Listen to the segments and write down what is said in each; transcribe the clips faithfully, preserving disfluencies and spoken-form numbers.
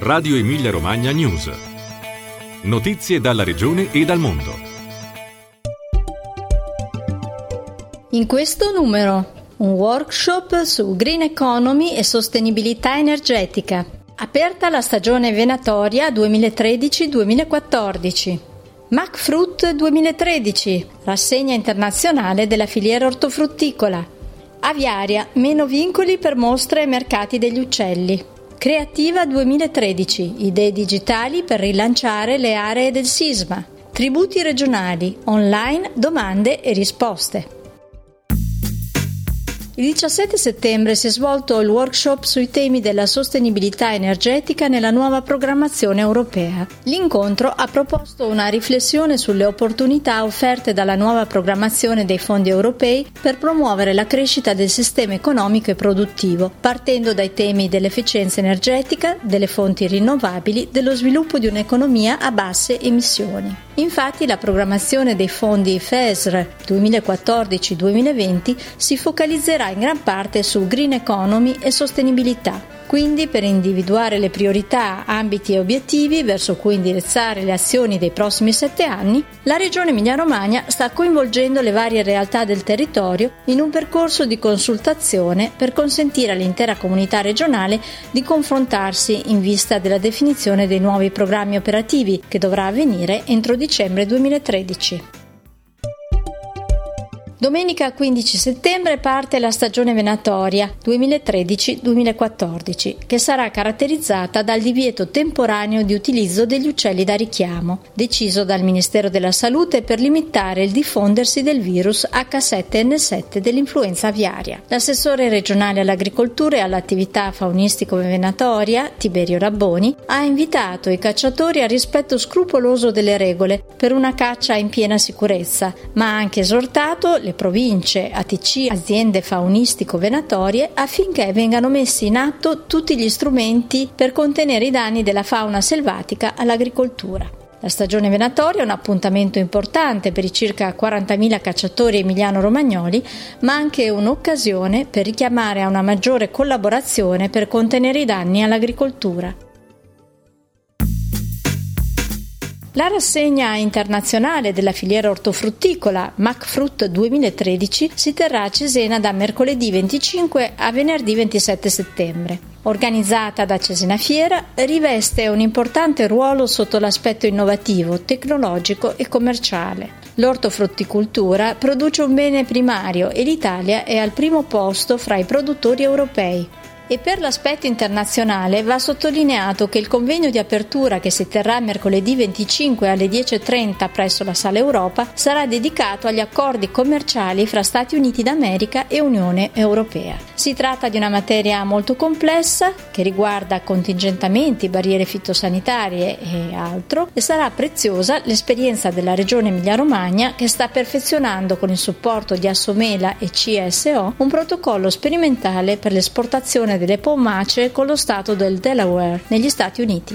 Radio Emilia Romagna News. Notizie dalla regione e dal mondo. In questo numero, un workshop su green economy e sostenibilità energetica. Aperta la stagione venatoria duemilatredici duemilaquattordici. MacFruit duemilatredici, rassegna internazionale della filiera ortofrutticola. Aviaria, meno vincoli per mostre e mercati degli uccelli. Creativa duemilatredici, idee digitali per rilanciare le aree del sisma. Tributi regionali, online, domande e risposte. Il diciassette settembre si è svolto il workshop sui temi della sostenibilità energetica nella nuova programmazione europea. L'incontro ha proposto una riflessione sulle opportunità offerte dalla nuova programmazione dei fondi europei per promuovere la crescita del sistema economico e produttivo, partendo dai temi dell'efficienza energetica, delle fonti rinnovabili, dello sviluppo di un'economia a basse emissioni. Infatti, la programmazione dei fondi F E S R duemilaquattordici duemilaventi si focalizzerà in gran parte su green economy e sostenibilità. Quindi, per individuare le priorità, ambiti e obiettivi verso cui indirizzare le azioni dei prossimi sette anni, la Regione Emilia-Romagna sta coinvolgendo le varie realtà del territorio in un percorso di consultazione per consentire all'intera comunità regionale di confrontarsi in vista della definizione dei nuovi programmi operativi che dovrà avvenire entro dicembre duemilatredici. Domenica quindici settembre parte la stagione venatoria duemilatredici duemilaquattordici, che sarà caratterizzata dal divieto temporaneo di utilizzo degli uccelli da richiamo, deciso dal Ministero della Salute per limitare il diffondersi del virus acca sette enne sette dell'influenza aviaria. L'assessore regionale all'agricoltura e all'attività faunistico-venatoria, Tiberio Rabboni, ha invitato i cacciatori al rispetto scrupoloso delle regole per una caccia in piena sicurezza, ma ha anche esortato le province, A T C, aziende faunistico-venatorie affinché vengano messi in atto tutti gli strumenti per contenere i danni della fauna selvatica all'agricoltura. La stagione venatoria è un appuntamento importante per i circa quarantamila cacciatori emiliano-romagnoli, ma anche un'occasione per richiamare a una maggiore collaborazione per contenere i danni all'agricoltura. La rassegna internazionale della filiera ortofrutticola MacFruit duemilatredici si terrà a Cesena da mercoledì venticinque a venerdì ventisette settembre. Organizzata da Cesena Fiera, riveste un importante ruolo sotto l'aspetto innovativo, tecnologico e commerciale. L'ortofrutticoltura produce un bene primario e l'Italia è al primo posto fra i produttori europei. E per l'aspetto internazionale va sottolineato che il convegno di apertura che si terrà mercoledì venticinque alle dieci e trenta presso la Sala Europa sarà dedicato agli accordi commerciali fra Stati Uniti d'America e Unione Europea. Si tratta di una materia molto complessa che riguarda contingentamenti, barriere fitosanitarie e altro, e sarà preziosa l'esperienza della Regione Emilia-Romagna che sta perfezionando con il supporto di Assomela e C S O un protocollo sperimentale per l'esportazione delle pomacee con lo stato del Delaware negli Stati Uniti.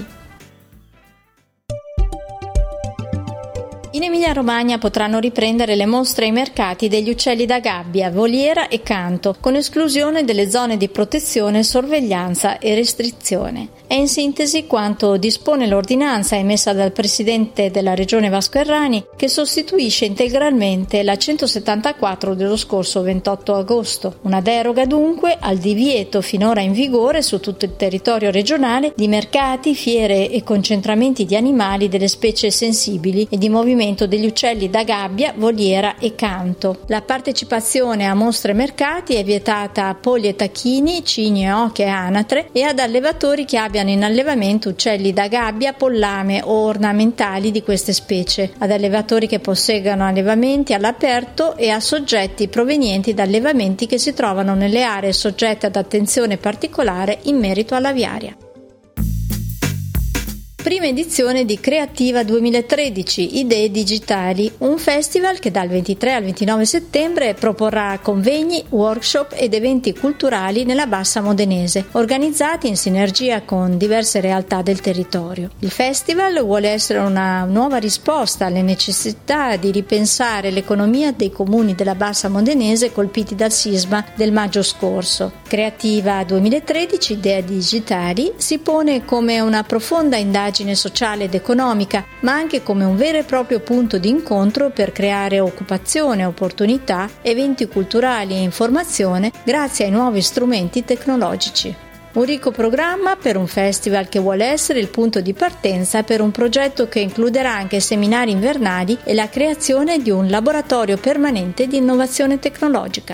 In Emilia-Romagna potranno riprendere le mostre ai mercati degli uccelli da gabbia, voliera e canto, con esclusione delle zone di protezione, sorveglianza e restrizione. È in sintesi quanto dispone l'ordinanza emessa dal Presidente della Regione Vasco Errani, che sostituisce integralmente la centosettantaquattro dello scorso ventotto agosto. Una deroga dunque al divieto finora in vigore su tutto il territorio regionale di mercati, fiere e concentramenti di animali delle specie sensibili e di movimento degli uccelli da gabbia, voliera e canto. La partecipazione a mostre e mercati è vietata a polli e tacchini, cigni, oche e anatre e ad allevatori che abbiano in allevamento uccelli da gabbia, pollame o ornamentali di queste specie, ad allevatori che posseggano allevamenti all'aperto e a soggetti provenienti da allevamenti che si trovano nelle aree soggette ad attenzione particolare in merito all'aviaria. Prima edizione di Creativa duemilatredici, Idee Digitali, un festival che dal ventitré al ventinove settembre proporrà convegni, workshop ed eventi culturali nella Bassa Modenese, organizzati in sinergia con diverse realtà del territorio. Il festival vuole essere una nuova risposta alle necessità di ripensare l'economia dei comuni della Bassa Modenese colpiti dal sisma del maggio scorso. Creativa duemilatredici, Idee Digitali si pone come una profonda indagine sociale ed economica, ma anche come un vero e proprio punto di incontro per creare occupazione, opportunità, eventi culturali e informazione grazie ai nuovi strumenti tecnologici. Un ricco programma per un festival che vuole essere il punto di partenza per un progetto che includerà anche seminari invernali e la creazione di un laboratorio permanente di innovazione tecnologica.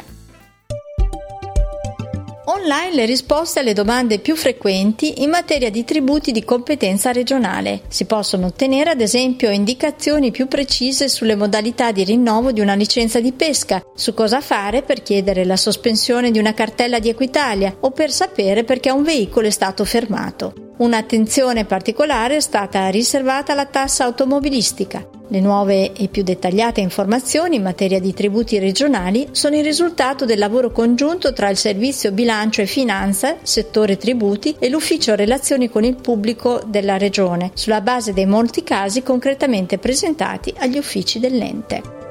Online le risposte alle domande più frequenti in materia di tributi di competenza regionale. Si possono ottenere ad esempio indicazioni più precise sulle modalità di rinnovo di una licenza di pesca, su cosa fare per chiedere la sospensione di una cartella di Equitalia o per sapere perché un veicolo è stato fermato. Un'attenzione particolare è stata riservata alla tassa automobilistica. Le nuove e più dettagliate informazioni in materia di tributi regionali sono il risultato del lavoro congiunto tra il Servizio Bilancio e Finanza, settore tributi e l'Ufficio Relazioni con il Pubblico della Regione, sulla base dei molti casi concretamente presentati agli uffici dell'ente.